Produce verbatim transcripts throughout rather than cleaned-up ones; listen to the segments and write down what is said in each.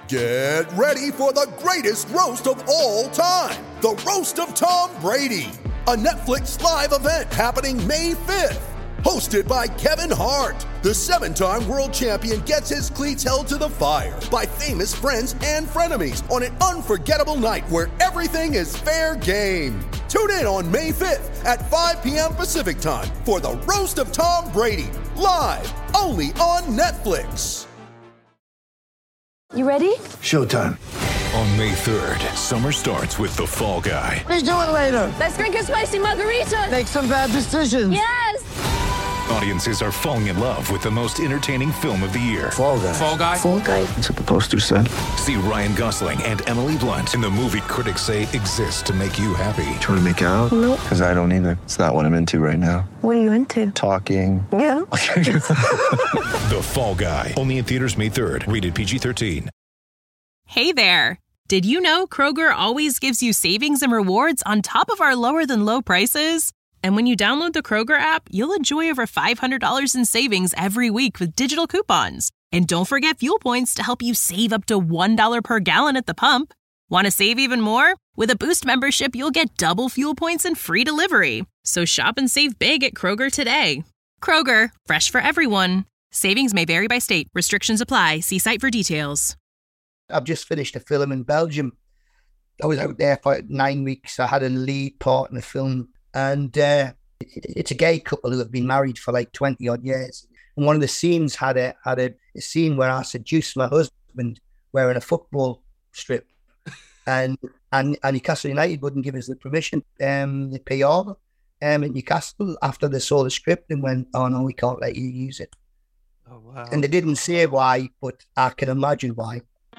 Get ready for the greatest roast of all time, the Roast of Tom Brady, a Netflix live event happening May fifth. Hosted by Kevin Hart, the seven-time world champion gets his cleats held to the fire by famous friends and frenemies on an unforgettable night where everything is fair game. Tune in on May fifth at five p.m. Pacific time for the Roast of Tom Brady, live only on Netflix. You ready? Showtime. On May third, summer starts with The Fall Guy. Let's do it later. Let's drink a spicy margarita. Make some bad decisions. Yes! Audiences are falling in love with the most entertaining film of the year. Fall Guy. Fall Guy? Fall Guy. That's what the poster said. See Ryan Gosling and Emily Blunt in the movie critics say exists to make you happy. Trying to make it out? Nope. Because I don't either. It's not what I'm into right now. What are you into? Talking. Yeah. The Fall Guy. Only in theaters May third. Rated P G thirteen. Hey there. Did you know Kroger always gives you savings and rewards on top of our lower than low prices? And when you download the Kroger app, you'll enjoy over five hundred dollars in savings every week with digital coupons. And don't forget fuel points to help you save up to one dollar per gallon at the pump. Want to save even more? With a Boost membership, you'll get double fuel points and free delivery. So shop and save big at Kroger today. Kroger, fresh for everyone. Savings may vary by state. Restrictions apply. See site for details. I've just finished a film in Belgium. I was out there for nine weeks. I had a lead part in the film. And uh, it's a gay couple who have been married for like twenty odd years. And one of the scenes had a had a, a scene where I seduced my husband wearing a football strip, and and, and Newcastle United wouldn't give us the permission. Um, the P R um, at Newcastle after they saw the script and went, "Oh no, we can't let you use it." Oh wow! And they didn't say why, but I can imagine why.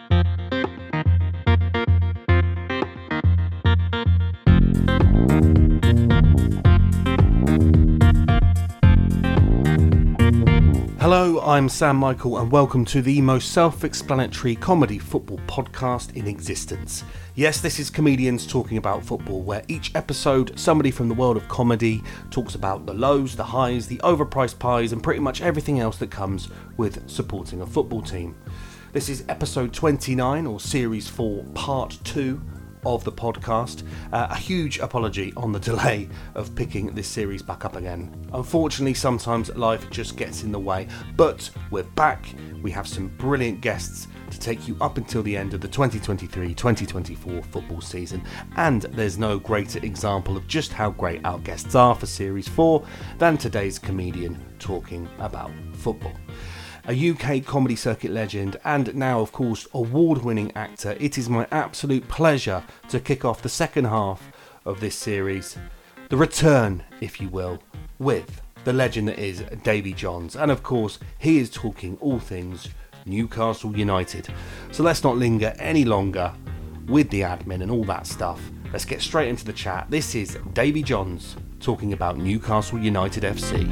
Hello, I'm Sam Michael and welcome to the most self-explanatory comedy football podcast in existence. Yes, this is comedians talking about football, where each episode somebody from the world of comedy talks about the lows, the highs, the overpriced pies and pretty much everything else that comes with supporting a football team. This is episode twenty-nine, or series four, part two of the podcast. Uh, a huge apology on the delay of picking this series back up again. Unfortunately, sometimes life just gets in the way, but we're back. We have some brilliant guests to take you up until the end of the twenty twenty-three twenty twenty-four football season, and there's no greater example of just how great our guests are for series four than today's comedian talking about football. A U K comedy circuit legend and now, of course, award-winning actor, it is my absolute pleasure to kick off the second half of this series, the return, if you will, with the legend that is Davy Johns. And of course, he is talking all things Newcastle United. So let's not linger any longer with the admin and all that stuff. Let's get straight into the chat. This is Davy Johns talking about Newcastle United F C.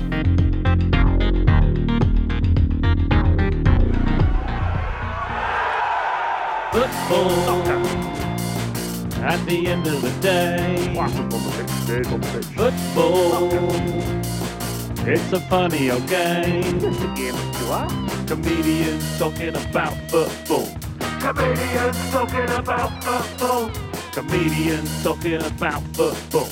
Football. At the end of the day, football. It's a funny old game. Comedians talking about football. Comedians talking about football. Comedians talking about football.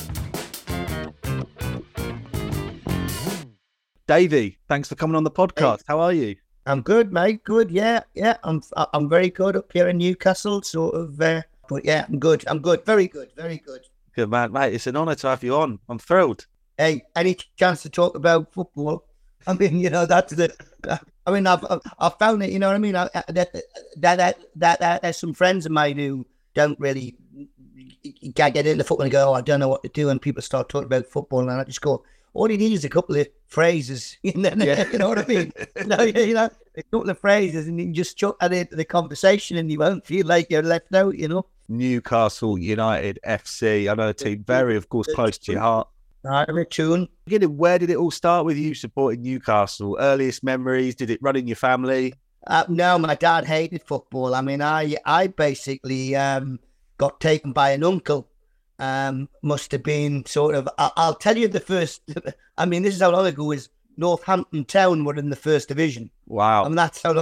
Davey, thanks for coming on the podcast. Hey. How are you? I'm good, mate. Good, yeah, yeah. I'm I'm very good up here in Newcastle, sort of. Uh, but yeah, I'm good. I'm good. Very good. Very good. Good man, mate. It's an honour to have you on. I'm thrilled. Hey, any chance to talk about football? I mean, you know, that's the. I mean, I've I've found it. You know what I mean? I, that, that that that that there's some friends of mine who don't really get into football and go, oh, I don't know what to do, and people start talking about football, and I just go, all you need is a couple of phrases, you know, yeah. you know what I mean? you, know, you know, a couple of phrases, and you can just chuck that into the conversation, and you won't feel like you're left out, you know. Newcastle United F C, I know a team very, of course, close to your heart. Right, tune. Where did it all start with you supporting Newcastle? Earliest memories? Did it run in your family? Uh, no, my dad hated football. I mean, I I basically um, got taken by an uncle. Um, must have been sort of, I, I'll tell you the first, I mean, this is how long ago it was Northampton Town were in the first division. Wow. I mean, that's how long,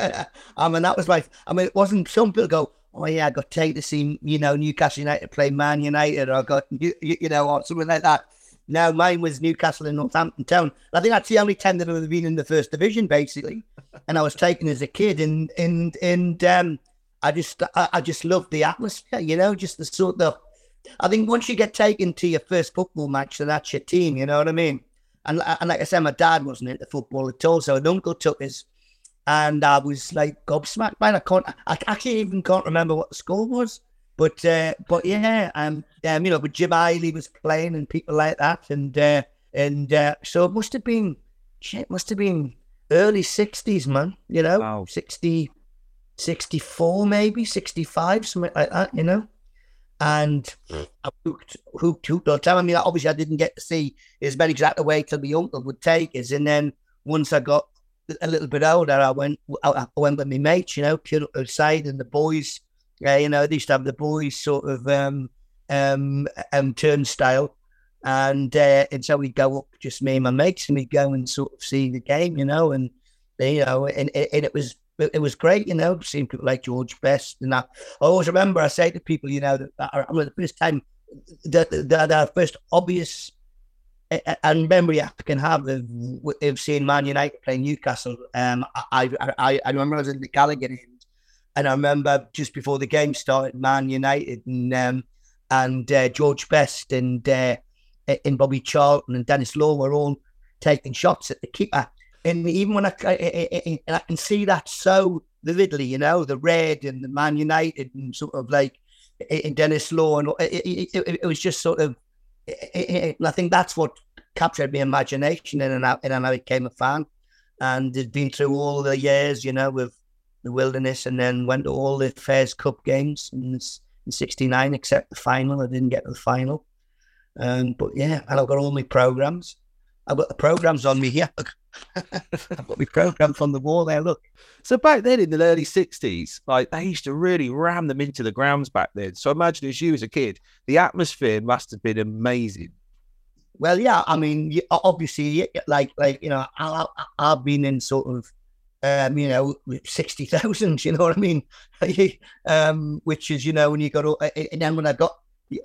I mean, that was like, I mean, it wasn't, some people go, oh yeah, I got taken to see, you know, Newcastle United play Man United, or I got, you, you know, or something like that. No, mine was Newcastle and Northampton Town. I think that's the only time that I've ever been in the first division, basically. And I was taken as a kid, and and and um, I just I, I just loved the atmosphere, you know, just the sort of. I think once you get taken to your first football match, then that's your team, you know what I mean? And and like I said, my dad wasn't into football at all, so an uncle took us, and I was like gobsmacked, man. I can't, I actually even can't remember what the score was. But uh, but yeah, um, um, you know, but Jim Eiley was playing and people like that, and uh, and uh, so it must have been, shit, it must have been early sixties, man. You know, wow. sixty, sixty-four maybe, sixty-five, something like that. You know, and I hooked, hooked, hooked all the time. I mean, obviously, I didn't get to see as many exact way till my uncle would take us, and then once I got a little bit older, I went, I went with my mates, you know, kid outside, and the boys. Yeah, you know, they used to have the boys sort of um, um, um, turnstile, and uh, and so we'd go up, just me and my mates, and we'd go and sort of see the game, you know, and you know, and, and it was it was great, you know, seeing people like George Best, and I, I always remember I say to people, you know, that I remember the first time that that our first obvious and memory I can have of, of seeing Man United playing Newcastle. Um, I I I remember I was in the Gallagher end. And I remember just before the game started, Man United and um, and uh, George Best and uh, and Bobby Charlton and Dennis Law were all taking shots at the keeper. And even when I, I, I, I can see that so vividly, you know, the red and the Man United and sort of like and Dennis Law, and it, it, it, it was just sort of. And I think that's what captured my imagination, and I, and I became a fan. And it's been through all the years, you know, with the Wilderness, and then went to all the Fairs Cup games in, in sixty-nine, except the final. I didn't get to the final. Um, but yeah, and I've got all my programs. I've got the programs on me here. I've got my programs on the wall there, look. So back then in the early sixties, like they used to really ram them into the grounds back then. So imagine as you as a kid, the atmosphere must have been amazing. Well, yeah, I mean, obviously, like, like you know, I, I, I've been in sort of, Um, you know, sixty thousand, you know what I mean? um, which is, you know, when you got, and then when I got,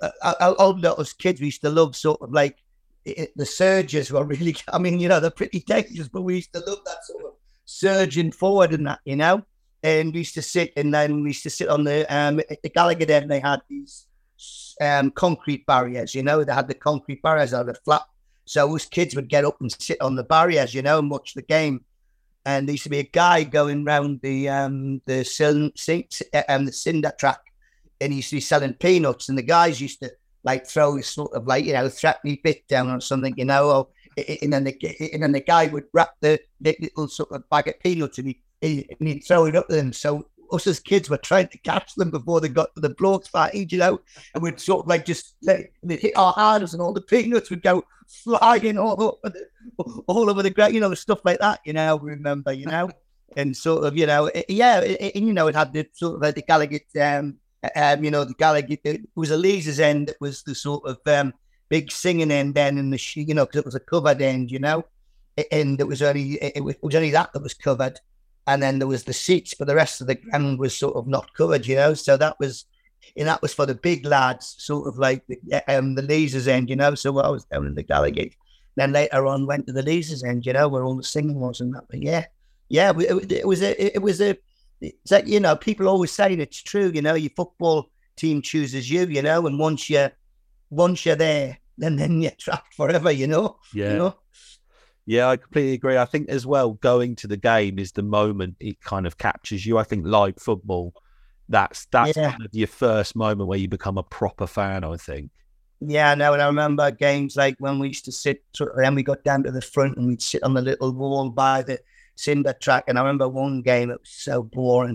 all those kids, we used to love sort of like, it, the surges were really, I mean, you know, they're pretty dangerous, but we used to love that sort of surging forward and that, you know? And we used to sit, and then we used to sit on the, um, at the Gallagher Den, they had these um, concrete barriers, you know, they had the concrete barriers out of the flat. So us kids would get up and sit on the barriers, you know, and watch the game. And there used to be a guy going round the um the cinder um, the cinder track, and he used to be selling peanuts. And the guys used to like throw a sort of like, you know, threatening bit down or something, you know. Or, and then the and then the guy would wrap the, the little sort of bag of peanuts, and he, he and he'd throw it up to them. So us as kids were trying to catch them before they got to the blokes party, you know. And we'd sort of like just let it hit our hands, and all the peanuts would go flying all over the all over the ground, you know, stuff like that, you know, remember, you know, and sort of, you know, it, yeah, it, it, you know, it had the sort of like the Gallagher, um, um, you know, the Gallagher, it was a Leazer's end, it was the sort of um, big singing end then, in the, you know, because it was a covered end, you know, and it was only, it was, it was only that that was covered, and then there was the seats, but the rest of the ground was sort of not covered, you know, so that was, and that was for the big lads, sort of like the, um, the Leazer's end, you know, so I was down in the Gallagher. Then later on went to the Leazer's end, you know, where all the singing was and that. But yeah, yeah, it, it was a, it was a, it's like, you know, people always say it's true, you know, your football team chooses you, you know, and once you're, once you're there, then then you're trapped forever, you know. Yeah. You know? Yeah, I completely agree. I think as well, going to the game is the moment it kind of captures you. I think live football, that's that's yeah. kind of your first moment where you become a proper fan, I think. Yeah, no, and I remember games like when we used to sit, sort of, then we got down to the front and we'd sit on the little wall by the cinder track. And I remember one game, it was so boring.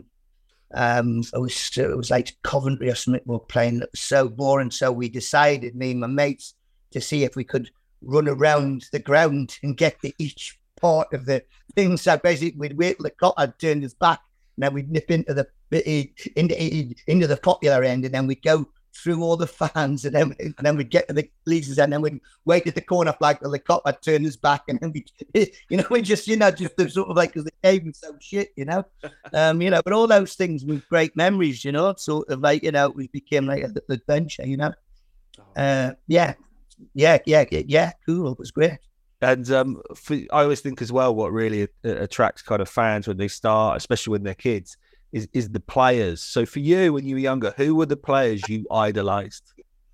Um, it was it was like Coventry or something we were playing. It was so boring. So we decided, me and my mates, to see if we could run around the ground and get to each part of the thing. So basically, we'd wait till the clock had turned us back, and then we'd nip into the into into the popular end, and then we'd go through all the fans, and then and then we'd get to the bleachers, and then we'd wait at the corner flag till the cop had turned his back, and then we, you know, we just, you know, just the sort of like, because the game was so shit, you know, um, you know, but all those things were great memories, you know, sort of like, you know, it became like an adventure, you know, uh, yeah, yeah, yeah, yeah, cool, it was great. And um, for, I always think as well, what really uh, attracts kind of fans when they start, especially when they're kids, is is the players. So for you, when you were younger, who were the players you idolised?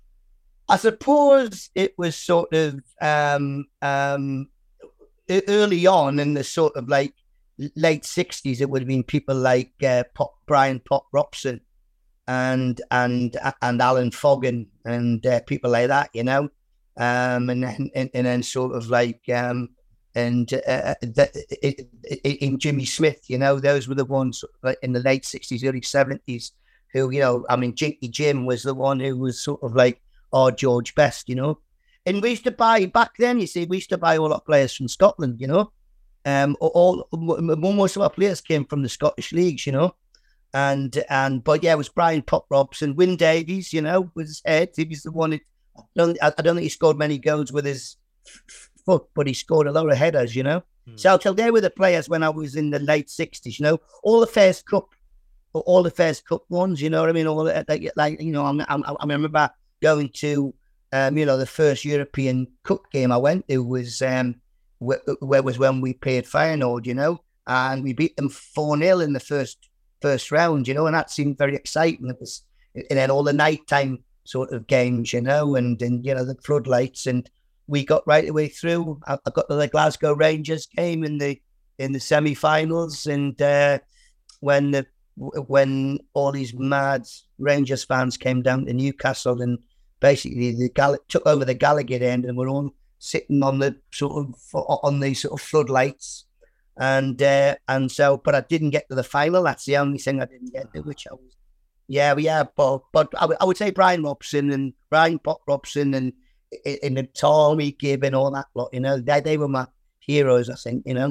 I suppose it was sort of um, um, early on in the sort of like late sixties. It would have been people like uh, Pop, Brian Pop Robson and and and Alan Fogan and uh, people like that, you know. Um, and then and, and then sort of like um, and uh, the, it, it, in Jimmy Smith, you know, those were the ones like in the late sixties, early seventies, who, you know, I mean, Jinky Jim was the one who was sort of like our George Best, you know. And we used to buy back then. You see, we used to buy all our players from Scotland, you know. Um, all most of our players came from the Scottish leagues, you know. And and but yeah, it was Brian Pop Robson, Wyn Davies, you know, was his head. He was the one who. I don't, I don't think he scored many goals with his foot, but he scored a lot of headers, you know. Mm. So, so they were the players when I was in the late sixties, you know. All the first cup, all the first cup ones, you know what I mean. All the, like, like you know, I, I, I remember going to, um, you know, the first European Cup game I went to was um, where, where was when we played Feyenoord, you know, and we beat them four nil in the first first round, you know, and that seemed very exciting. It was, and then all the nighttime sort of games, you know, and, and you know, the floodlights, and we got right the way through. I, I got to the Glasgow Rangers game in the in the semi-finals, and uh, when the when all these mad Rangers fans came down to Newcastle, and basically the Gall- took over the Gallagher end, and we're all sitting on the sort of on the sort of floodlights, and uh, and so, but I didn't get to the final. That's the only thing I didn't get to, which I was. Yeah, yeah, but but I, w- I would say Brian Robson and Brian Pop Robson and and the Tommy Gibb and all that lot, you know, they they were my heroes, I think, you know.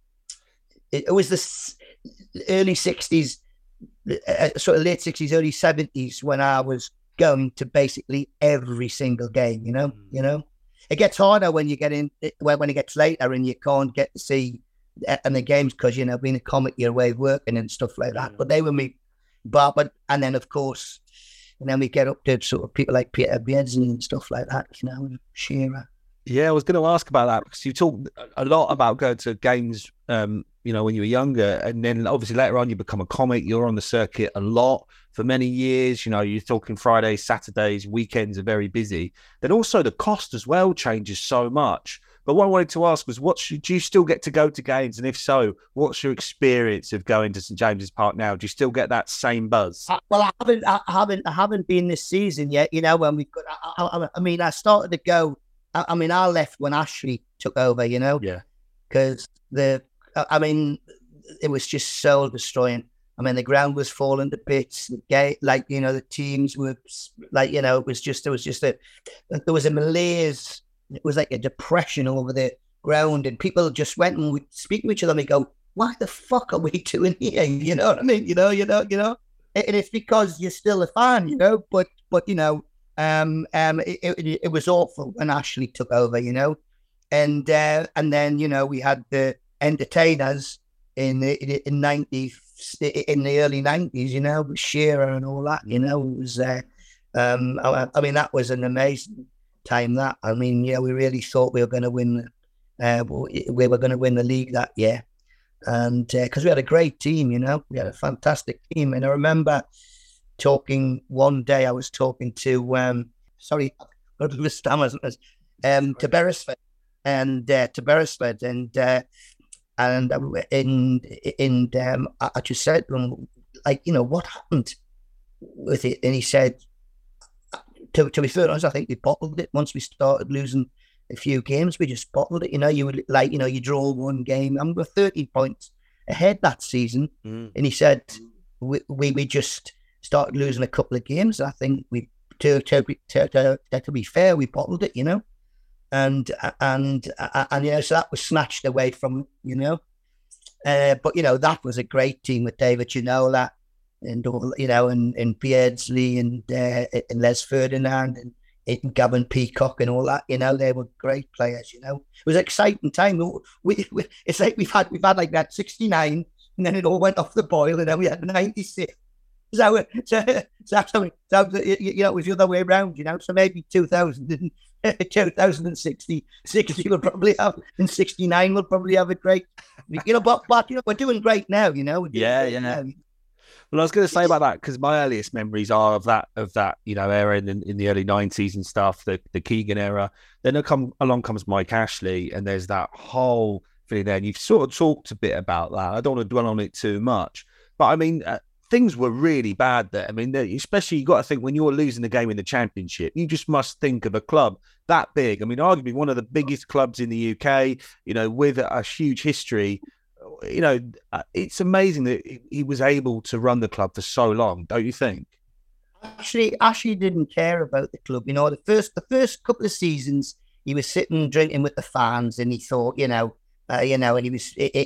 It, it was the s- early sixties, uh, sort of late sixties, early seventies when I was going to basically every single game, you know, mm. you know. It gets harder when you get in, when, when it gets later and you can't get to see uh, and the games because, you know, being a comic, you're away working and stuff like that. Mm. But they were me. But, but and then of course, and then we get up to sort of people like Peter Beardsley and stuff like that, you know, Shearer. Yeah, I was going to ask about that because you talked a lot about going to games, um, you know, when you were younger, and then obviously later on you become a comic. You're on the circuit a lot for many years. You know, you're talking Fridays, Saturdays, weekends are very busy. Then also the cost as well changes so much. But what I wanted to ask was, what should, do you still get to go to games? And if so, what's your experience of going to St James's Park now? Do you still get that same buzz? I, well, I haven't, I haven't, I haven't been this season yet. You know, when we got, I, I, I mean, I started to go. I, I mean, I left when Ashley took over. You know, yeah, because the, I mean, it was just soul destroying. I mean, the ground was falling to bits. The gate, like you know, the teams were like, you know, it was just, there was just a, there was a malaise. It was like a depression over the ground, and people just went and would speak to each other and they go, "Why the fuck are we doing here?" You know what I mean? You know, you know, you know. And it's because you're still a fan, you know. But but you know, um, um, it, it, it was awful when Ashley took over, you know, and uh, and then you know we had the entertainers in the in ninety in the early nineties, you know, with Shearer and all that, you know. It was, uh, um, I, I mean, that was an amazing time. That I mean, yeah, we really thought we were going to win. Uh, we were going to win the league that year, and because uh, we had a great team, you know, we had a fantastic team. And I remember talking one day. I was talking to, um, sorry, um, to Beresford and uh, to Beresford, and uh, and in in um, I just said to him, like, you know, what happened with it, and he said, To, to be fair honest, I think we bottled it. Once we started losing a few games, we just bottled it. You know, you would like, you know, you draw one game, and we're thirty points ahead that season. Mm. And he said, we, we we just started losing a couple of games. I think we, to to, to, to, to be fair, we bottled it, you know. And, and, and, and, you know, so that was snatched away from, you know. Uh, but, you know, that was a great team with David Ginola, and all, you know, and, and Beardsley and, uh, and Les Ferdinand and, and Gavin Peacock and all that, you know, they were great players, you know. It was an exciting time. We, we, it's like we've had, we've had like that sixty-nine and then it all went off the boil and then we had ninety-six. So, so, so, so, so you know, it was the other way around, you know. So maybe two thousand, two thousand sixty, sixty will probably have, and sixty-nine will probably have a great, you know, but, but you know, we're doing great now, you know. Yeah, yeah. Now. Well, I was going to say about that because my earliest memories are of that, of that, you know, era in, in the early nineties and stuff, the, the Keegan era. Then come, along comes Mike Ashley, and there's that whole thing there. And you've sort of talked a bit about that. I don't want to dwell on it too much, but I mean. Uh, Things were really bad there. I mean, especially you got to think when you're losing the game in the Championship, you just must think of a club that big. I mean, arguably one of the biggest clubs in the U K, you know, with a huge history. You know, it's amazing that he was able to run the club for so long, don't you think? Actually, Ashley didn't care about the club. You know, the first the first couple of seasons, he was sitting drinking with the fans, and he thought, you know, uh, you know, and he was, in,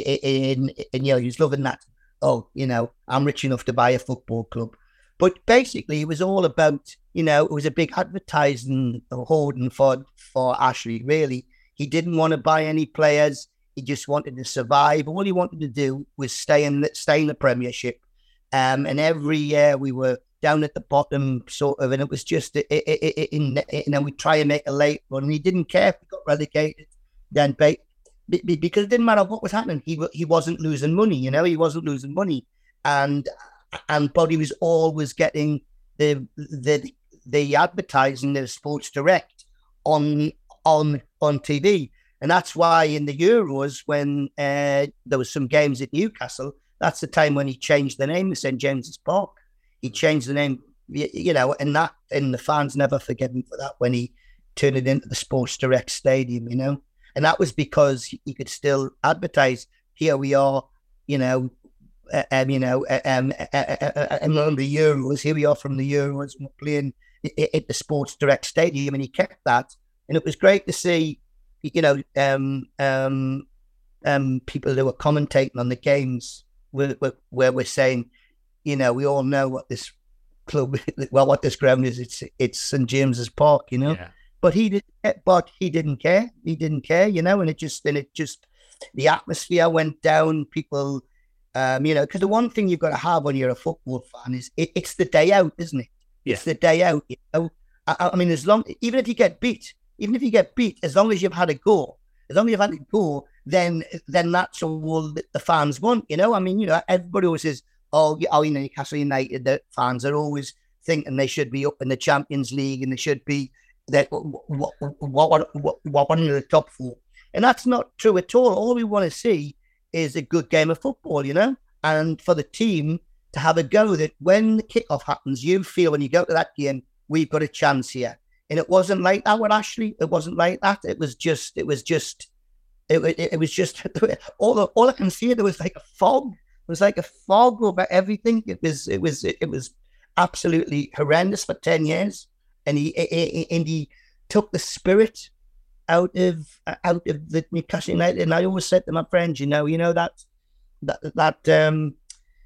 in, in, you know, he was loving that. Oh, you know, I'm rich enough to buy a football club. But basically, it was all about, you know, it was a big advertising hoarding for, for Ashley, really. He didn't want to buy any players. He just wanted to survive. All he wanted to do was stay in the, stay in the Premiership. Um, and every year we were down at the bottom, sort of, and it was just, it, it, it, in, you know, we'd try and make a late run. And he didn't care if we got relegated. Then, because it didn't matter what was happening, he he wasn't losing money, you know, he wasn't losing money, and and but he was always getting the the the advertising, the Sports Direct on on on T V, and that's why in the Euros when uh, there was some games at Newcastle, that's the time when he changed the name to Saint James's Park. He changed the name, you know, and that and the fans never forget him for that when he turned it into the Sports Direct Stadium, you know. And that was because he could still advertise. Here we are, you know, uh, um, you know, uh, um, uh, uh, uh, on the Euros. Here we are from the Euros, and we're playing at the Sports Direct Stadium, and he kept that. And it was great to see, you know, um, um, um, people who were commentating on the games where, where, where we're saying, you know, we all know what this club, well, what this ground is. It's it's Saint James's Park, you know. Yeah. But he didn't. But he didn't care. He didn't care, you know. And it just, and it just, the atmosphere went down. People, um, you know, because the one thing you've got to have when you're a football fan is it, it's the day out, isn't it? Yeah. It's the day out. You know, I, I mean, as long, even if you get beat, even if you get beat, as long as you've had a go, as long as you've had a go, then then that's all that the fans want, you know. I mean, you know, everybody always says, oh, oh, you know, Newcastle United, the fans are always thinking they should be up in the Champions League and they should be. That what what what what one of the top four, and that's not true at all. All we want to see is a good game of football, you know, and for the team to have a go. That when the kickoff happens, you feel when you go to that game, we've got a chance here. And it wasn't like that with Ashley. It wasn't like that. It was just. It was just. It it, it was just. All the, all I can see there was like a fog. It was like a fog over everything. It was. It was. It was absolutely horrendous for ten years. And he, he and he took the spirit out of out of the Newcastle United. And I always said to my friends, you know, you know that that that um,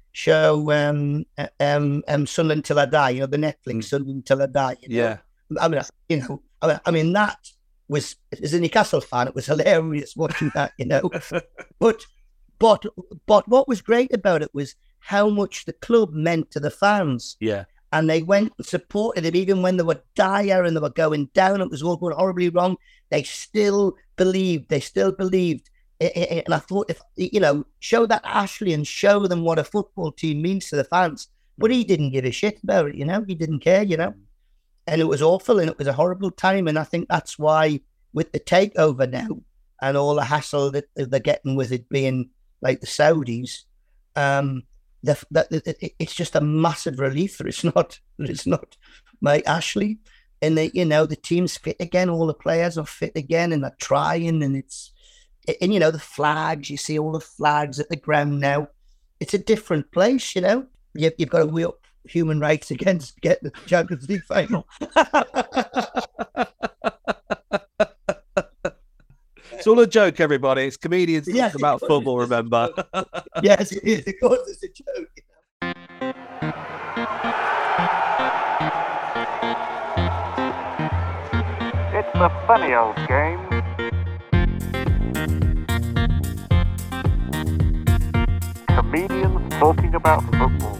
show, um, um, um, Sunderland Till I Die. You know, the Netflix Sunderland Till I Die. You know? Yeah. I mean, you know, I mean, I mean that was as a Newcastle fan, it was hilarious watching that. You know, but but but what was great about it was how much the club meant to the fans. Yeah. And they went and supported it, even when they were dire and they were going down. It was all going horribly wrong. They still believed. They still believed. And I thought, if you know, show that Ashley and show them what a football team means to the fans. But he didn't give a shit about it. You know, he didn't care. You know, and it was awful, and it was a horrible time. And I think that's why, with the takeover now and all the hassle that they're getting with it being like the Saudis. Um, The, that it, it's just a massive relief that it's not that it's not Mike Ashley, and the, you know, the team's fit again. All the players are fit again, and they're trying. And it's and you know the flags. You see all the flags at the ground now. It's a different place. You know, you've, you've got to weigh up human rights against get the Champions League final. It's all a joke, everybody. It's comedians yes, talking about football, remember? Yes, it is. Of course, it's a joke. You know? It's the funny old game. Comedians talking about football.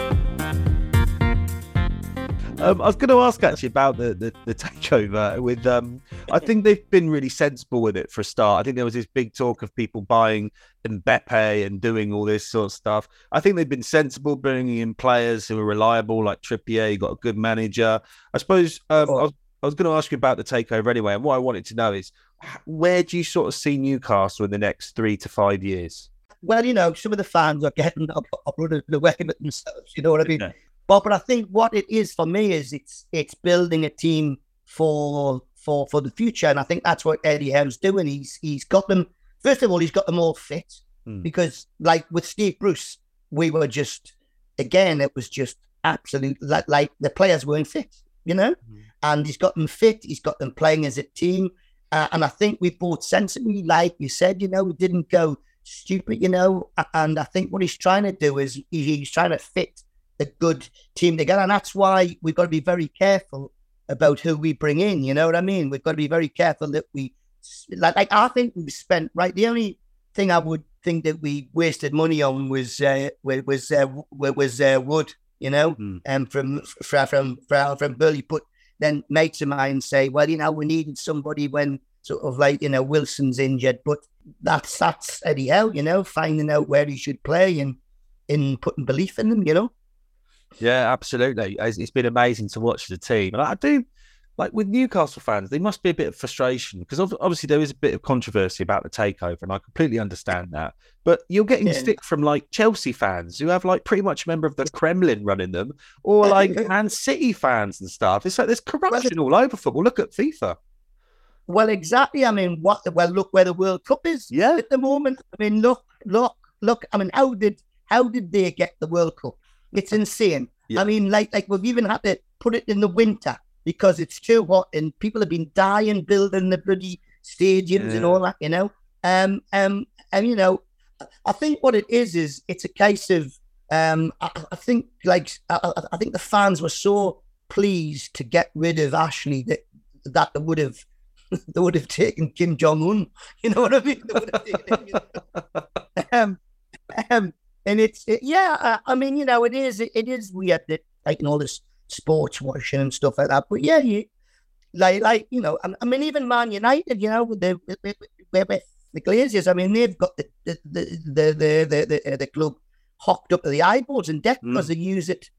Um, I was going to ask actually about the, the, the takeover with. Um, I think they've been really sensible with it for a start. I think there was this big talk of people buying Mbappe and doing all this sort of stuff. I think they've been sensible, bringing in players who are reliable, like Trippier. You got a good manager. I suppose. Um, I was, I was going to ask you about the takeover anyway, and what I wanted to know is where do you sort of see Newcastle in the next three to five years? Well, you know, some of the fans are getting up, up running away with themselves. You know what I mean? Yeah. But but I think what it is for me is it's it's building a team for for for the future, and I think that's what Eddie Howe's doing. He's he's got them. First of all, he's got them all fit mm. because, like with Steve Bruce, we were just again it was just absolute like, like the players weren't fit, you know. Mm. And he's got them fit. He's got them playing as a team, uh, and I think we bought sensibly, like you said. You know, we didn't go stupid, you know. And I think what he's trying to do is he, he's trying to fit a good team together, and that's why we've got to be very careful about who we bring in. You know what I mean? We've got to be very careful that we like. like I think we spent right. The only thing I would think that we wasted money on was uh, was uh, was uh, Wood. You know, mm. um, from from from from, from Burley. But then mates of mine say, well, you know, we needed somebody when sort of like you know Wilson's injured, but that's that's Eddie Howe. You know, finding out where he should play and in putting belief in them. You know. Yeah, absolutely. It's been amazing to watch the team. And I do, like with Newcastle fans, there must be a bit of frustration because obviously there is a bit of controversy about the takeover, and I completely understand that. But you're getting yeah. stick from like Chelsea fans who have like pretty much a member of the Kremlin running them, or like Man City fans and stuff. It's like there's corruption all over football. Look at FIFA. Well, exactly. I mean, what? Well, look where the World Cup is yeah. at the moment. I mean, look, look, look. I mean, how did how did they get the World Cup? It's insane. Yeah. I mean, like, like we've even had to put it in the winter because it's too hot and people have been dying building the bloody stadiums yeah. and all that, you know. Um, um, and you know, I think what it is is it's a case of um, I, I think like I, I think the fans were so pleased to get rid of Ashley that that they would have they would have taken Kim Jong Un. You know what I mean? They would have taken him, you know? um, um. And it's, it, yeah, uh, I mean, you know, it is, it, it is weird that, like, all this sports washing and stuff like that. But yeah, you, like, like, you know, I, I mean, even Man United, you know, with the, with, with, with the Glazers, I mean, they've got the, the, the, the, the, the, the, the club hocked up to the eyeballs in debt because mm. they use it,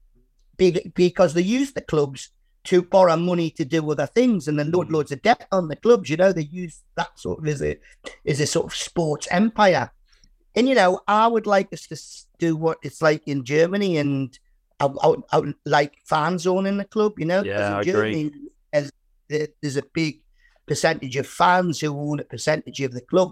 because they use the clubs to borrow money to do other things and then load loads of debt on the clubs, you know, they use that sort of as a, as a sort of sports empire. And, you know, I would like us to do what it's like in Germany, and I, I, I would like fan zone in the club, you know. Yeah, I Germany, agree. As, there's a big percentage of fans who own a percentage of the club.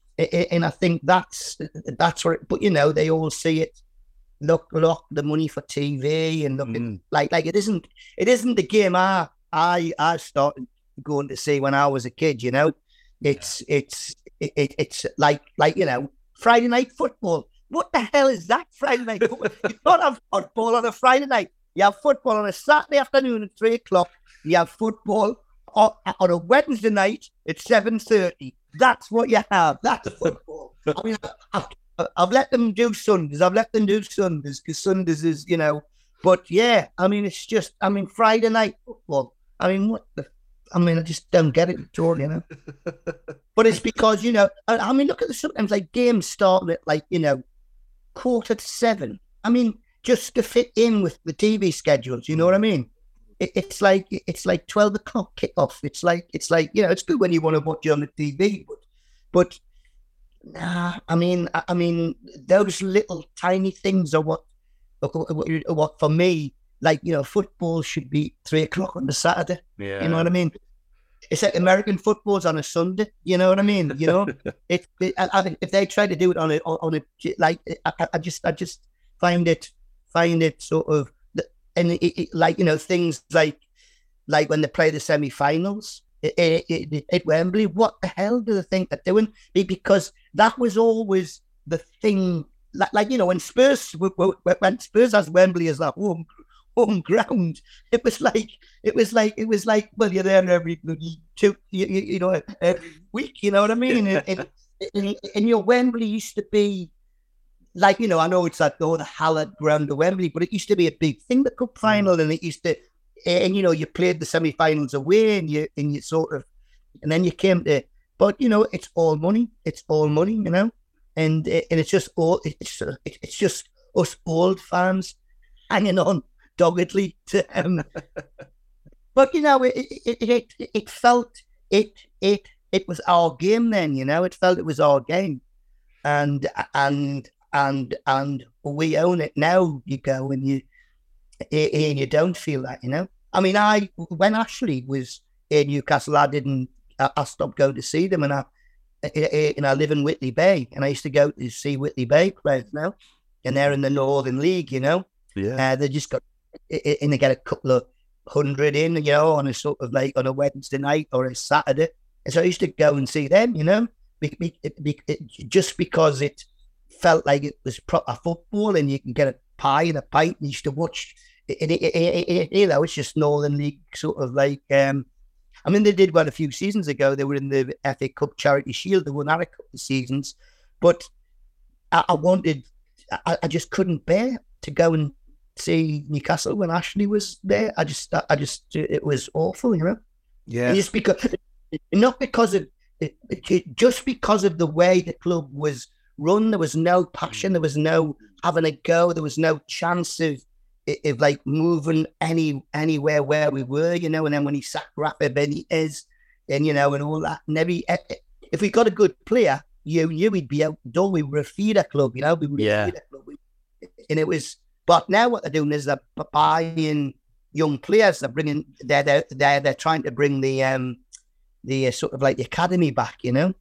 And I think that's that's what, it, but, you know, they all see it. Look, look, the money for T V and looking mm. like, like it isn't, it isn't the game I, I, I started going to see when I was a kid, you know. It's, yeah. it's, it, it, it's like, like, you know, Friday night football. What the hell is that, Friday night football? You don't have football on a Friday night. You have football on a Saturday afternoon at three o'clock. You have football on, on a Wednesday night at seven thirty. That's what you have. That's football. I mean, I've, I've let them do Sundays. I've let them do Sundays because Sundays is, you know. But yeah, I mean, it's just, I mean, Friday night football. I mean, what the I mean, I just don't get it at all, you know. But it's because, you know, I, I mean, look at the sometimes like games starting at like, you know, quarter to seven. I mean, just to fit in with the T V schedules, you know what I mean? It, it's like it's like twelve o'clock kickoff. It's like it's like you know, it's good when you want to watch it on the T V, but but nah. I mean, I, I mean, those little tiny things are what, what, what for me. Like, you know, football should be three o'clock on the Saturday. Yeah. You know what I mean? It's like American football's on a Sunday. You know what I mean? You know, it, it, I, I think if they try to do it on a, on a, like, I, I just, I just find it, find it sort of, and it, it, like, you know, things like, like when they play the semi-finals it, it, it, at Wembley, what the hell do they think they're doing? Because that was always the thing like, like you know, when Spurs when Spurs has Wembley as their home home ground, it was like it was like it was like well, you're there every two, you, you, you know, every week. You know what I mean? and, and, and, and your Wembley used to be like, you know, I know it's like oh the hallowed ground of Wembley, but it used to be a big thing, the cup final, mm. and it used to, and you know, you played the semi-finals away, and you and you sort of, and then you came to, but you know, it's all money, it's all money, you know. And and it's just all it's it's just us old fans hanging on doggedly to um. But you know, it it, it it it felt it it it was our game then. You know, it felt it was our game, and and and and we own it now. You go and you and you don't feel that. You know, I mean, I when Ashley was in Newcastle, I didn't. I, I stopped going to see them, and I. And I live in Whitley Bay, and I used to go to see Whitley Bay players now, and they're in the Northern League, you know. Yeah, uh, they just got and they get a couple of hundred in, you know, on a sort of like on a Wednesday night or a Saturday. And so I used to go and see them, you know, be, be, be, it, just because it felt like it was proper football, and you can get a pie and a pint, and you used to watch. It, it, it, it, it, you know, it's just Northern League sort of like. Um, I mean, they did one a few seasons ago. They were in the F A Cup Charity Shield. They won that a couple of seasons. But I, I wanted, I, I just couldn't bear to go and see Newcastle when Ashley was there. I just, I just, it was awful, you know? Yeah. And just because, not because of, it, it, just because of the way the club was run, there was no passion, there was no having a go, there was no chance of, If like moving any anywhere where we were, you know, and then when he sacked Rafa Benitez, and you know, and all that, and every if we got a good player, you knew we'd be outdone. We were a feeder club, you know, we were yeah. a feeder club, and it was. But now what they're doing is they're buying young players. They're bringing, they're they're they're, they're trying to bring the um the uh, sort of like the academy back, you know.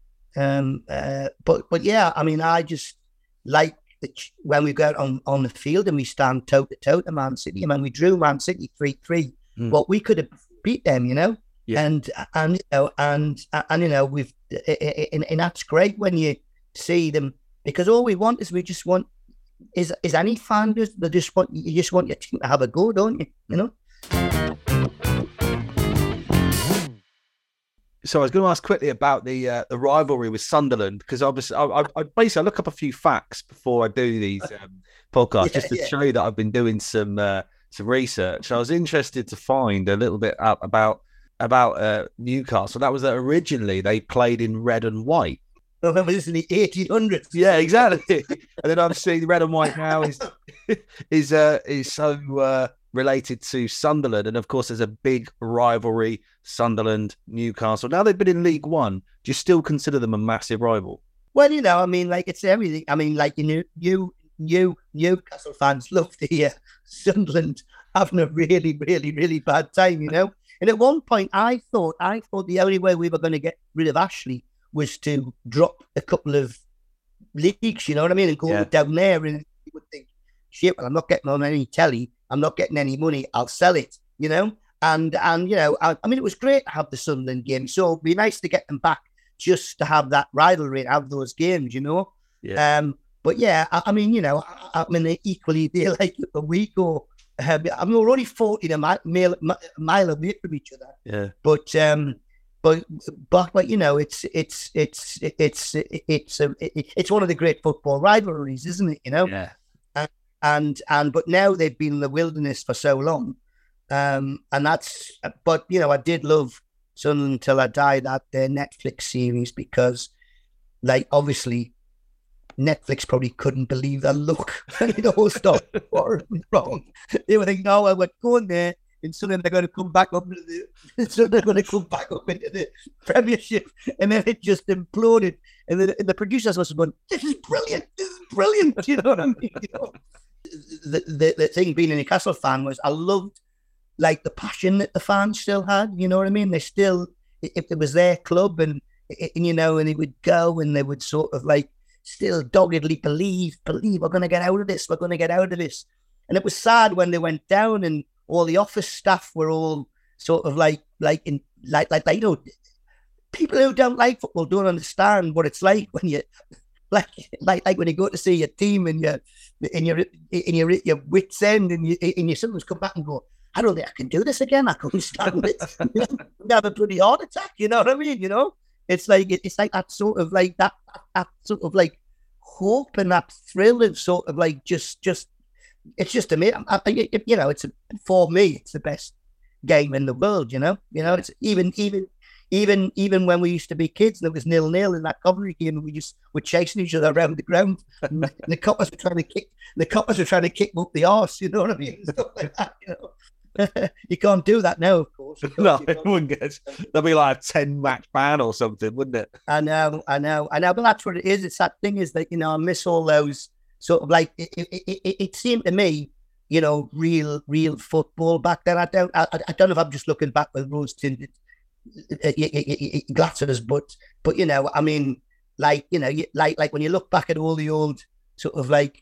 Um, uh, but but yeah, I mean, I just like. When we go on, on the field and we stand toe to toe to Man City, I mean, we drew Man City three three, mm. but we could have beat them, you know. Yeah. And and you know and and you know we've and, and that's great when you see them, because all we want is we just want is is any fan just they just want you just want your team to have a go, don't you? You know. So I was going to ask quickly about the uh, the rivalry with Sunderland, because obviously I, I, I basically I look up a few facts before I do these um, podcasts yeah, just to yeah. show you that I've been doing some uh, some research. I was interested to find a little bit out about about uh, Newcastle. That was that originally they played in red and white. Well, that was in the eighteen hundreds. Yeah, exactly. And then obviously the red and white now is is uh, is so. Uh, related to Sunderland, and of course there's a big rivalry, Sunderland, Newcastle. Now they've been in League One, do you still consider them a massive rival? Well, you know, I mean, like it's everything. I mean, like you know, you you Newcastle fans love to hear Sunderland having a really, really, really bad time, you know. And at one point, I thought, I thought the only way we were going to get rid of Ashley was to drop a couple of leagues, you know what I mean, and go yeah. down there, and you would think, shit, well, I'm not getting on any telly. I'm not getting any money. I'll sell it, you know? And, and you know, I, I mean, it was great to have the Sunderland game. So it'd be nice to get them back just to have that rivalry and have those games, you know? Yeah. Um, but yeah, I, I mean, you know, I, I mean, equally, they're like a week or, uh, I mean, we're only fourteen a mile, mile away from each other. Yeah. But, um, but, but, but, you know, it's, it's, it's, it's, it's, it's, a, it, it's one of the great football rivalries, isn't it? You know? Yeah. And and but now they've been in the wilderness for so long, um, and that's. But you know, I did love Sunderland Till I Die, that their Netflix series, because, like, obviously, Netflix probably couldn't believe their luck. You know, stuff wrong. They were thinking, "No, well, we're going there, and suddenly they're going to come back up into the, so they're going to come back up into the Premiership," and then it just imploded. And the, and the producers must have gone, "This is brilliant! This is brilliant!" You know what I mean? You know? The, the the thing being a Newcastle fan was I loved like the passion that the fans still had. You know what I mean? They still, if it was their club, and, and you know, and they would go and they would sort of like still doggedly believe, believe we're going to get out of this, we're going to get out of this. And it was sad when they went down and all the office staff were all sort of like like in like like, like you know, people who don't like football don't understand what it's like when you like like like when you go to see your team and you're in your in your your wits end and you and your sons come back and go, I don't think I can do this again. I couldn't stand it. You know, I have a bloody heart attack. You know what I mean? You know, it's like it's like that sort of like that that sort of like hope and that thrill and sort of like just just it's just amazing. I, I, you know, it's a, for me, it's the best game in the world. You know, you know, it's even even. Even even when we used to be kids, there was nil nil in that Coventry game, and we just were chasing each other around the ground. And the coppers were trying to kick. The coppers were trying to kick up the arse. You know what I mean? Stuff like that. You know, you can't do that now, of course. No, it wouldn't get. There'll be like a ten match ban or something, wouldn't it? I know, I know, I know. But that's what it is. It's that thing is that you know I miss all those sort of like it. It, it, it seemed to me, you know, real real football back then. I don't. I, I don't know if I'm just looking back with rose tinted glasses, but but you know, I mean, like you know, like like when you look back at all the old sort of like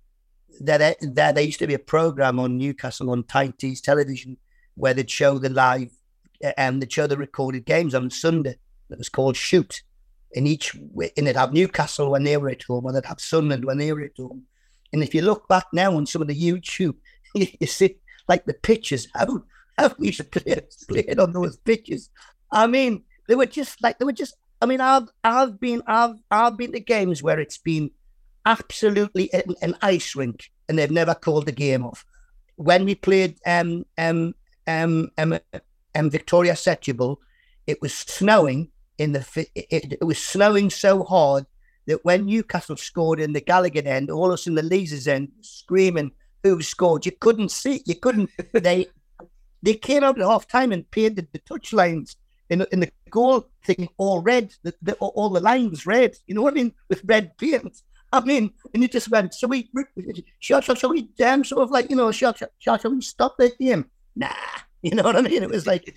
there there there used to be a program on Newcastle on Tighties television where they'd show the live and they'd show the recorded games on Sunday. It was called Shoot, and each and it'd have Newcastle when they were at home, and they'd have Sunderland when they were at home. And if you look back now on some of the YouTube, you, you see like the pictures how how we used to play played on those pitches. I mean, they were just like they were just. I mean, I've I've been I've I've been to games where it's been absolutely an, an ice rink, and they've never called the game off. When we played um um um um, um Victoria Setúbal, it was snowing in the it, it was snowing so hard that when Newcastle scored in the Gallagher end, all of us in the Leazes end screaming who scored. You couldn't see. You couldn't. They they came out at half time and painted the touch lines. In, in the goal thing, all red, the, the, all the lines red, you know what I mean, with red paint. I mean, and you just went, so we, shall, shall, shall we, damn, sort of like, you know, shall, shall, shall we stop that game? Nah, you know what I mean? It was like,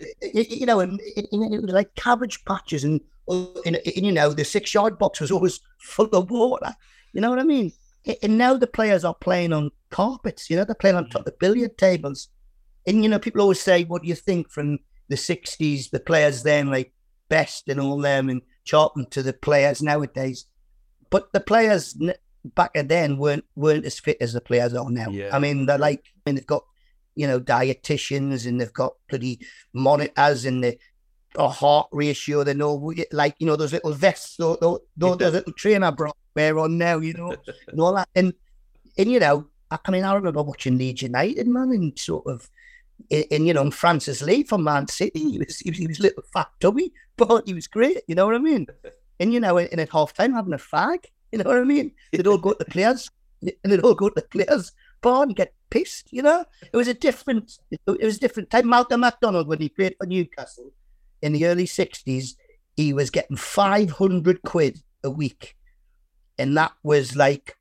you know, and it, it was like cabbage patches, and, and, and, you know, the six yard box was always full of water, you know what I mean? And now the players are playing on carpets, you know, they're playing on top of billiard tables. And, you know, people always say, what do you think from the sixties, the players then, like Best and all them, and Charlton to the players nowadays. But the players back then weren't weren't as fit as the players are now. Yeah. I mean, they're like, I mean, they've got, you know, dietitians, and they've got bloody monitors, and the a heart ratio. They know, like, you know, those little vests, those, those, those little trainer bra wear on now, you know, and all that. And, and you know, I, I mean, I remember watching Leeds United, man, and sort of, and, you know, Francis Lee from Man City, he was, he was, he was a little fat tubby, but he was great, you know what I mean? And, you know, and at half time having a fag, you know what I mean? They'd all go to the players, and they'd all go to the players' bar and get pissed, you know? It was a different, it was a different time. Malcolm MacDonald, when he played for Newcastle in the early sixties, he was getting five hundred quid a week. And that was like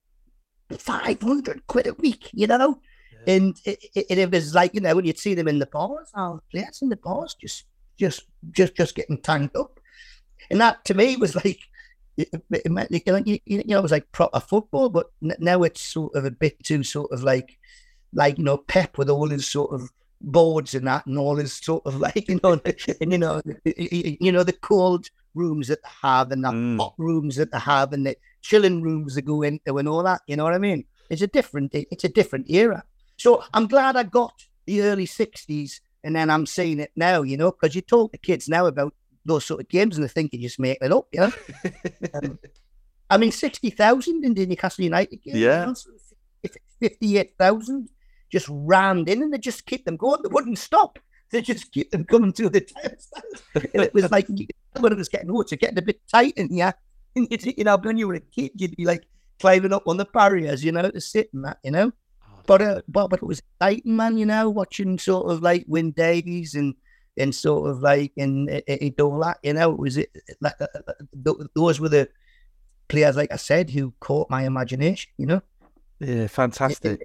five hundred quid a week, you know? And it, it, it was like, you know, when you'd see them in the bars, oh, players in the bars just, just, just, just getting tanked up. And that to me was like, it, it meant, you know, you, you know, it was like proper football, but now it's sort of a bit too sort of like, like, you know, Pep with all his sort of boards and that, and all his sort of like, you know, and, you know, you know, the cold rooms that they have, and the mm. hot rooms that they have, and the chilling rooms that go into, and all that, you know what I mean? It's a different, it's a different era. So I'm glad I got the early sixties, and then I'm seeing it now, you know, because you talk to kids now about those sort of games and they think you're just making it up, you know. um, I mean, sixty thousand in the Newcastle United game. Yeah. You know, fifty-eight thousand just rammed in, and they just keep them going. They wouldn't stop. They just keep them coming to the time. And it was like, when it was getting, oh, it's getting a bit tight in here. And you know, when you were a kid, you'd be like climbing up on the barriers, you know, to sit and that, you know. But, uh, but but it was exciting, man, you know, watching sort of like Wyn Davies and and sort of like and it all that, you know. It was it like uh, those were the players, like I said, who caught my imagination, you know. Yeah, fantastic. It, it,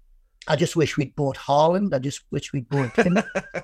I just wish we'd bought Haaland. I just wish we'd bought him.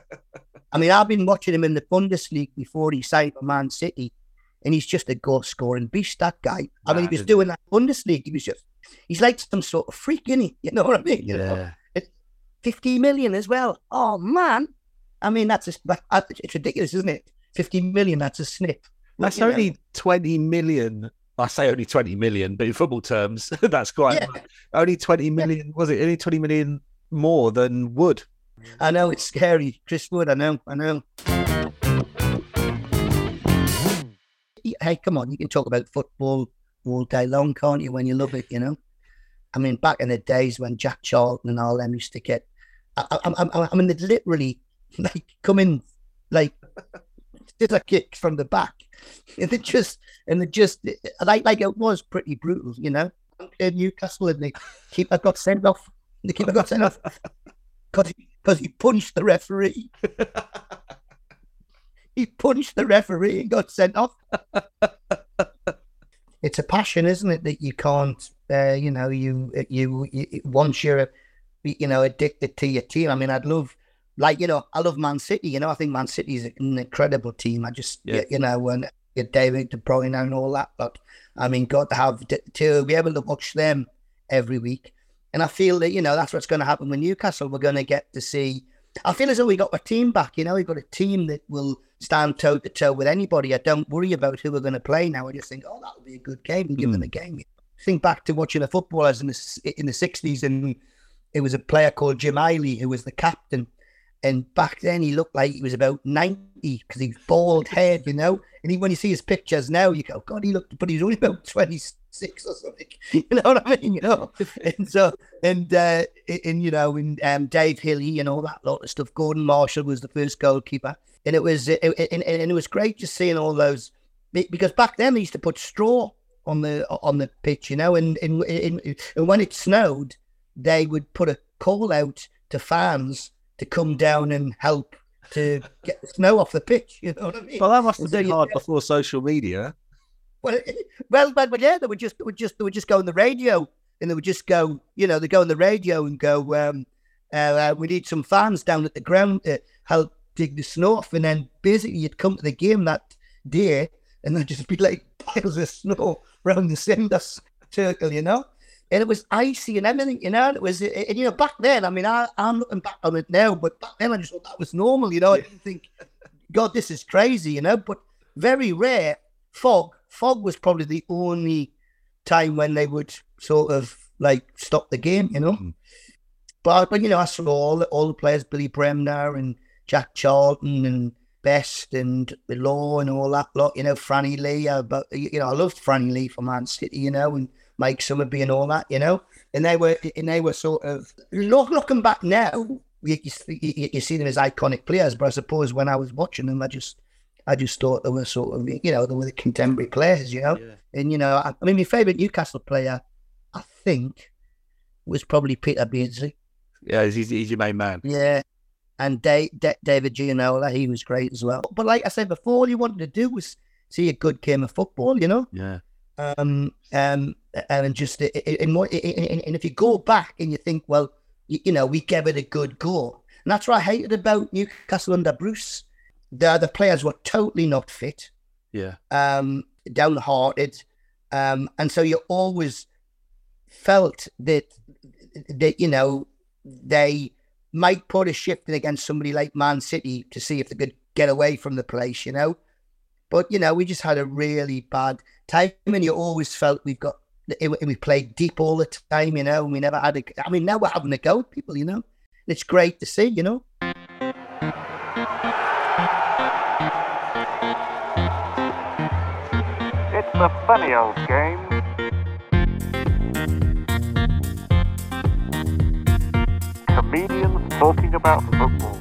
I mean, I've been watching him in the Bundesliga before he signed for Man City, and he's just a goal scoring beast. That guy. I mean, he was doing that Bundesliga. He was just. He's like some sort of freak, isn't he? You know what I mean? You yeah. know? It's fifty million as well. Oh, man. I mean, that's a, it's ridiculous, isn't it? fifty million, that's a snip. That's you only know. twenty million I say only twenty million, but in football terms, that's quite Yeah. much. Only twenty million, was it? Only twenty million more than Wood. I know it's scary. Chris Wood, I know, I know. Hey, come on, you can talk about football all day long, can't you, when you love it, you know? I mean, back in the days when Jack Charlton and all them used to get, I, I, I, I mean, they'd literally like come in, like, did a kick from the back. And it just, and it just, like, like it was pretty brutal, you know? In Newcastle, and the keeper got sent off. The keeper got sent off because he, because he punched the referee. He punched the referee and got sent off. It's a passion, isn't it, that you can't, uh, you know, you, you, you, once you're, you know, addicted to your team. I mean, I'd love, like, you know, I love Man City, you know, I think Man City is an incredible team. I just, yeah. you know, when David De Bruyne and all that, but I mean, God, to have, to be able to watch them every week. And I feel that, you know, that's what's going to happen with Newcastle. We're going to get to see, I feel as though we got a team back, you know, we've got a team that will stand toe to toe with anybody. I don't worry about who we're going to play now. I just think, oh, that'll be a good game and give mm. them a game. Think back to watching the footballers in the in the sixties, and it was a player called Jim Eiley who was the captain. And back then he looked like he was about ninety because he was bald head, you know. And he, when you see his pictures now, you go, God, he looked, but he was only about twenty-six or something. You know what I mean? You know. And so, and uh, and you know, and um, Dave Hilly and all that lot of stuff. Gordon Marshall was the first goalkeeper, and it was it, it, and, and it was great just seeing all those, because back then they used to put straw on the on the pitch, you know, and and, and, and when it snowed, they would put a call out to fans to come down and help to get the snow off the pitch. You know what I mean? Well, that must have so been hard before social media. Well, well, well, yeah, they would just, they would just, they would just go on the radio, and they would just go, you know, they go on the radio and go, um, uh, uh, we need some fans down at the ground to help dig the snow off, and then basically you'd come to the game that day, and there'd just be like piles of snow around the centre circle, you know. And it was icy and everything, you know. And it was, and, you know, back then, I mean, I, I'm looking back on it now, but back then I just thought that was normal, you know. I didn't think, God, this is crazy, you know. But very rare. Fog. Fog was probably the only time when they would sort of like stop the game, you know. Mm. But, but you know, I saw all the, all the players, Billy Bremner and Jack Charlton and Best and Law and all that lot, you know, Franny Lee. Uh, but, you know, I loved Franny Lee for Man City, you know, and Mike Summerby and all that, you know, and they were and they were sort of look, looking back now, you, you, you see them as iconic players. But I suppose when I was watching them, I just I just thought they were sort of, you know, they were the contemporary players, you know. Yeah. And you know, I, I mean, my favourite Newcastle player, I think, was probably Peter Beardsley. Yeah, he's, he's your main man. Yeah, and Dave, David Ginola, he was great as well. But like I said before, all you wanted to do was see a good game of football, you know. Yeah. Um, um, and just in more, and if you go back and you think, well, you, you know, we gave it a good go, and that's what I hated about Newcastle under Bruce. The the players were totally not fit, yeah, um, downhearted, um, and so you always felt that that you know they might put a shift in against somebody like Man City to see if they could get away from the place, you know. But, you know, we just had a really bad time, and you always felt we've got, we played deep all the time, you know, and we never had a, I mean, now we're having a go at people, you know. It's great to see, you know. It's a funny old game. Comedians talking about football.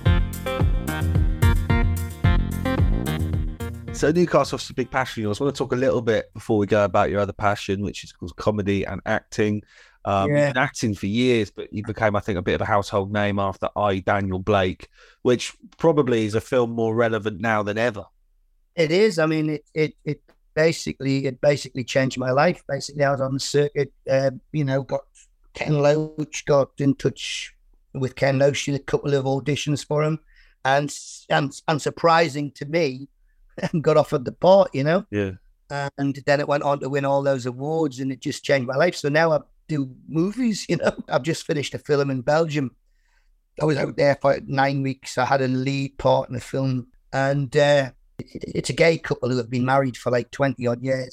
So Newcastle is a big passion of yours. I want to talk a little bit before we go about your other passion, which is called comedy and acting. Um, yeah. You've been acting for years, but you became, I think, a bit of a household name after I, Daniel Blake, which probably is a film more relevant now than ever. It is. I mean, it it it basically it basically changed my life. Basically, I was on the circuit. Uh, you know, got Ken Loach, got in touch with Ken Loach, did a couple of auditions for him, and and and surprising to me, and got offered the part, you know. Yeah. And then it went on to win all those awards, and it just changed my life. So now I do movies, you know. I've just finished a film in Belgium. I was out there for nine weeks. I had a lead part in the film, and uh, it, it's a gay couple who have been married for like twenty odd years.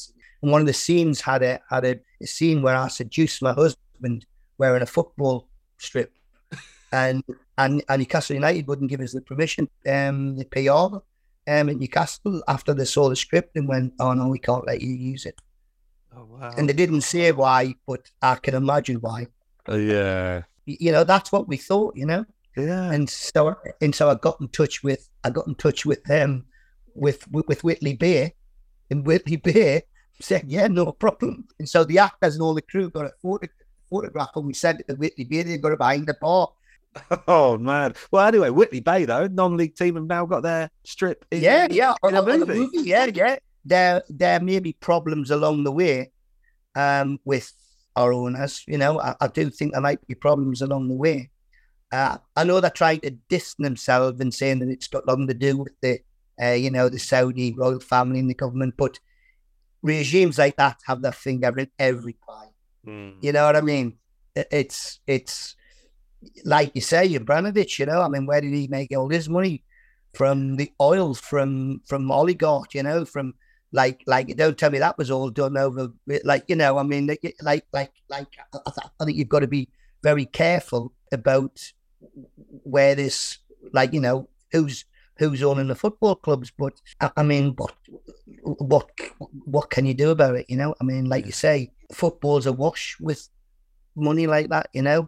And one of the scenes had a had a, a scene where I seduced my husband wearing a football strip, and and and Newcastle United wouldn't give us the permission. Um, the P R um at Newcastle, after they saw the script and went, "Oh no, we can't let you use it." Oh wow! And they didn't say why, but I can imagine why. Uh, yeah. You know, that's what we thought. You know. Yeah. And so and so I got in touch with I got in touch with them with with, with Whitley Beer, and Whitley Beer said, "Yeah, no problem." And so the actors and all the crew got a photo, photograph, and we sent it to Whitley Beer. They got it behind the bar. Oh man! Well, anyway, Whitley Bay though, non-league team, have now got their strip. In, Yeah, yeah, in on, a on the movie. movie. Yeah, yeah. There there may be problems along the way, um, with our owners. You know, I, I do think there might be problems along the way. Uh, I know they're trying to distance themselves and saying that it's got nothing to do with the, uh, you know, the Saudi royal family and the government, but regimes like that have their finger in every pie. Mm. You know what I mean? It- It's it's like you say, Abramovich. You know, I mean, where did he make all his money? From the oil, from from oligarch. You know, from like like don't tell me that was all done over. Like you know, I mean, like like like, like I, I think you've got to be very careful about where this, like, you know, who's who's owning the football clubs. But I, I mean, what what what can you do about it? You know, I mean, like you say, football's awash with money like that. You know,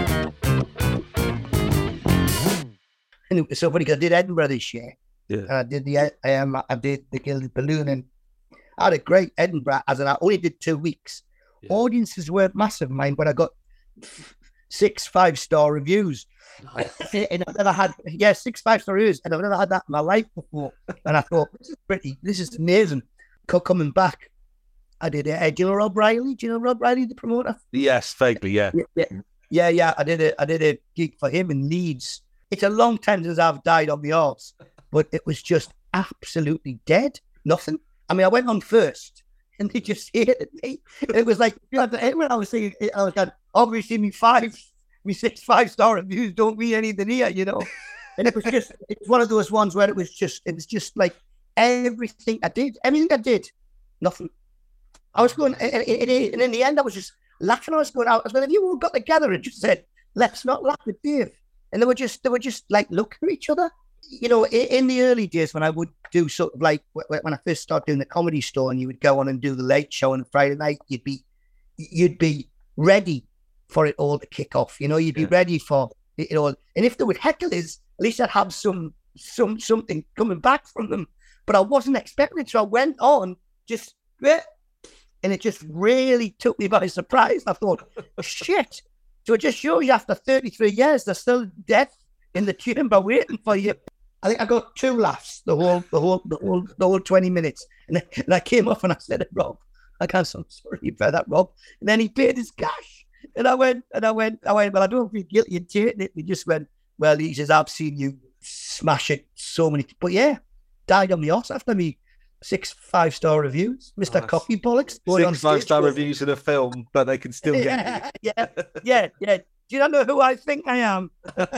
and it was so funny because I did Edinburgh this year. Yeah, and I did the um, I did the Gilded Balloon, and I had a great Edinburgh. As in, I only did two weeks. Yeah. Audiences weren't massive, mind, but I got six five star reviews. And I've never had, yeah, six five star reviews, and I've never had that in my life before. And I thought, this is pretty, this is amazing. Co- Coming back, I did. Uh, do you know Rob Riley? Do you know Rob Riley, the promoter? yes, vaguely, yeah. Yeah, yeah, yeah. yeah. I did a, I did a gig for him in Leeds. It's a long time since I've died on the arse, but it was just absolutely dead. Nothing. I mean, I went on first, and they just hated me. It was like, you know, when I was saying, I was like, obviously, me five, me six five star reviews don't mean anything here, you know. And it was just, it's one of those ones where it was just, it was just like everything I did, everything I did, nothing. I was going, and, and, and in the end, I was just laughing. I was going out. I was going, if you all got together and just said, let's not laugh at Dave. And they were just, they were just like looking at each other. You know, in, in the early days when I would do sort of like, when I first started doing the Comedy Store and you would go on and do the late show on a Friday night, you'd be, you'd be ready for it all to kick off. You know, you'd be Yeah. ready for it all. And if there were hecklers, at least I'd have some, some, something coming back from them. But I wasn't expecting it. So I went on just, eh, and it just really took me by surprise. I thought, shit. So it just shows you after thirty-three years, there's still death in the chamber waiting for you. I think I got two laughs the whole, the whole, the whole, the whole twenty minutes. And, I- and I came up and I said, Rob, I can't, I'm sorry about that, Rob. And then he paid his cash. And I went, and I went, I went, well, I don't feel guilty in taking it. He just went, well, he says, I've seen you smash it so many, but yeah, died on the arse after me. Six five-star reviews, Mister Nice. Coffee Bollocks. going on Six five star stage. reviews in a film, but they can still get Yeah, yeah, yeah, yeah. Do you not know who I think I am?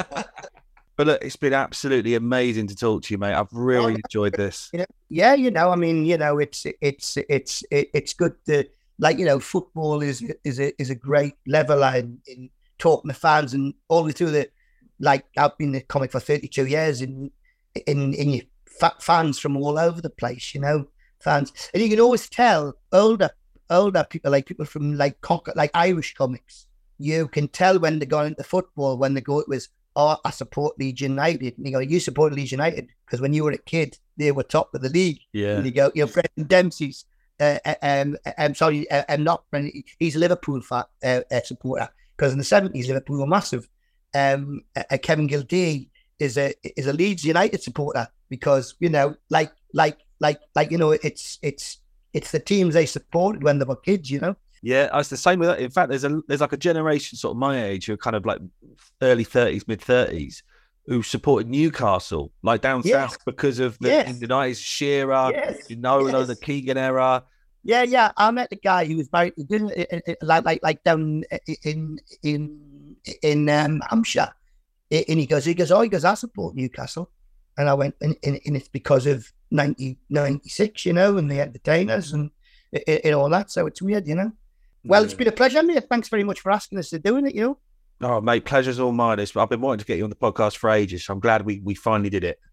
But look, it's been absolutely amazing to talk to you, mate. I've really enjoyed this. You know, yeah, you know, I mean, you know, it's it's it's it, it's good to, like, you know, football is is a is a great level in, in talking to fans and all the way through the, like, I've been a comic for thirty-two years in in in your fa- fans from all over the place, you know, fans, and you can always tell older older people, like people from like Concord, like Irish comics, you can tell when they go into football, when they go, it was, oh, I support Leeds United. And you go, you support Leeds United because when you were a kid, they were top of the league. Yeah. And you go, you know, Brendan Dempsey's, uh, uh, um, I'm sorry, uh, I'm not Brendan, he's a Liverpool fan, uh, uh, supporter because in the seventies, Liverpool were massive. Um, uh, Kevin Gildea is a is a Leeds United supporter because, you know, like, like, like, like, you know, it's, it's, it's the teams they supported when they were kids, you know. Yeah, it's the same with that. In fact, there's a there's like a generation sort of my age who are kind of like early thirties, mid thirties, who supported Newcastle, like down Yes. south, because of the Yes. United's Shearer, Yes. you know, Yes. the Keegan era. Yeah, yeah. I met the guy who was married, didn't it, it, it, like like like down in in in um, Hampshire, and he goes, he goes, oh, he goes, I support Newcastle, and I went, and, and, and it's because of nineteen ninety-six, you know, and the entertainers, and in, in all that. So it's weird, you know. Well, it's been a pleasure, mate. Thanks very much for asking us to doing it, you know. Oh, mate, pleasure's all mine. It's, I've been wanting to get you on the podcast for ages, so I'm glad we, we finally did it.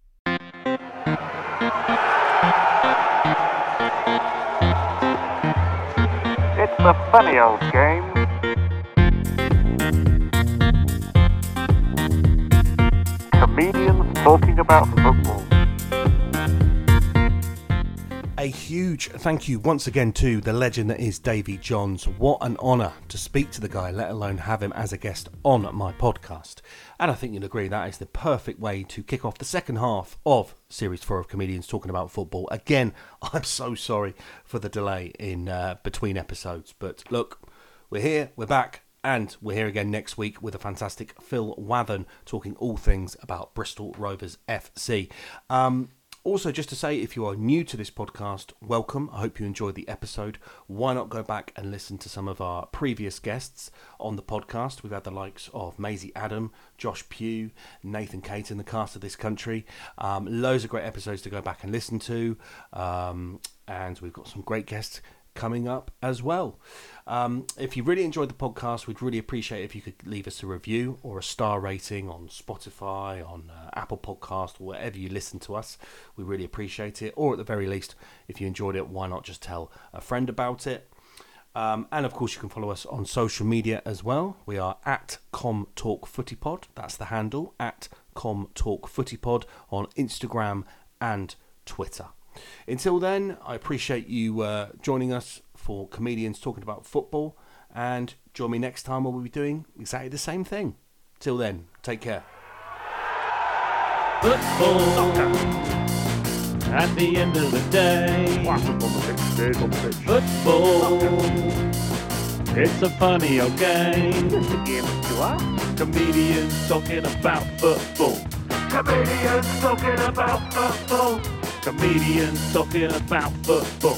It's a funny old game. Comedians talking about football. A huge thank you once again to the legend that is Davy Johns. What an honour to speak to the guy, let alone have him as a guest on my podcast. And I think you'll agree that is the perfect way to kick off the second half of Series four of Comedians Talking About Football. Again, I'm so sorry for the delay in uh, between episodes. But look, we're here, we're back, and we're here again next week with a fantastic Phil Wathen talking all things about Bristol Rovers F C. Um... Also, just to say, if you are new to this podcast, welcome. I hope you enjoyed the episode. Why not go back and listen to some of our previous guests on the podcast? We've had the likes of Maisie Adam, Josh Pugh, Nathan Caton, the cast of This Country. Um, loads of great episodes to go back and listen to. Um, and we've got some great guests coming up as well. Um, if you really enjoyed the podcast, we'd really appreciate it if you could leave us a review or a star rating on Spotify, on uh, Apple Podcast, or wherever you listen to us. We really appreciate it. Or at the very least, if you enjoyed it, why not just tell a friend about it? Um, and of course, you can follow us on social media as well. We are at ComTalkFootyPod. That's the handle, at ComTalkFootyPod on Instagram and Twitter. Until then, I appreciate you uh, joining us for Comedians Talking About Football, and join me next time where we'll be doing exactly the same thing. Till then, take care. Football. Soccer. At the end of the day. Football. Soccer. It's a funny old game. It's a game to us. Comedians talking about football. Comedians talking about football. Comedians talking about football.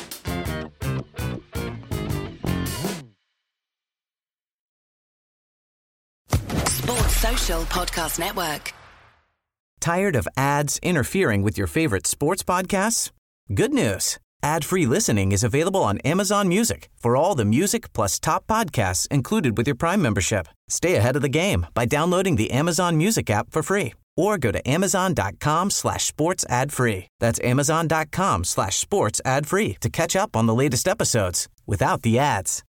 Sports Social Podcast Network. Tired of ads interfering with your favorite sports podcasts? Good news. Ad-free listening is available on Amazon Music for all the music plus top podcasts included with your Prime membership. Stay ahead of the game by downloading the Amazon Music app for free or go to amazon.com slash sports ad free. That's amazon.com slash sports ad free to catch up on the latest episodes without the ads.